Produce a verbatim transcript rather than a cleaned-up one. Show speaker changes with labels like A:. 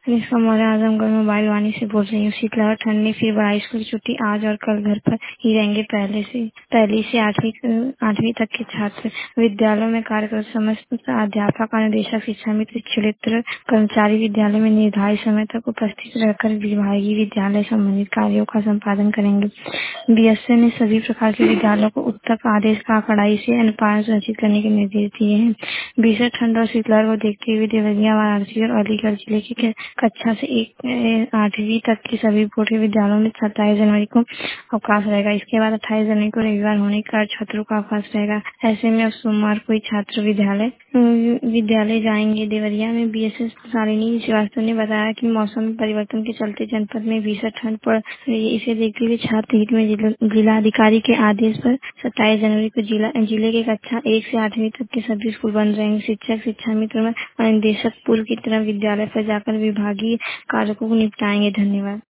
A: इसका मौर्य आजमगढ़ मोबाइल वाणी से बोल रही हूँ। शीतलहर ठंड ने फिर बढ़ाई स्कूल छुट्टी। आज और कल घर पर ही रहेंगे पहले से पहली से आठवीं आठवीं तक के छात्र। विद्यालयों में कार्यरत समस्त अध्यापक और निदेशक शिक्षा मित्र क्षेत्र कर्मचारी विद्यालय में निर्धारित समय तक उपस्थित रहकर विभागीय विद्यालय संबंधित कार्यों का संपादन करेंगे। बीएसए ने सभी प्रकार के विद्यालयों को उक्त आदेश का कड़ाई से अनुपालन सुनिश्चित करने के निर्देश दिए हैं। भीषण ठंड और शीतलहर को देखते हुए देवरिया, वाराणसी और अलीगढ़ जिले के कक्षा से एक ए, आठवीं तक के सभी बोर्ड के विद्यालयों में सत्ताईस जनवरी को अवकाश रहेगा। इसके बाद अट्ठाईस जनवरी को रविवार होने के कारण छात्रों का अवकाश रहेगा। ऐसे में अब सोमवार को ही छात्र विद्यालय विद्यालय जाएंगे। देवरिया में बीएसएस शालिनी श्रीवास्तव ने बताया कि मौसम में परिवर्तन के चलते जनपद में भीषण ठंड पड़ रही है। इसे देखते हुए छात्र हित में जिला अधिकारी के आदेश पर सत्ताईस जनवरी को जिला जिले के कक्षा एक से आठवीं तक के सभी स्कूल बंद रहेंगे। शिक्षक, शिक्षा मित्र और निदेशक पूर्व की तरह विद्यालय पर जाकर विभागीय कार्यों को निपटाएंगे। धन्यवाद।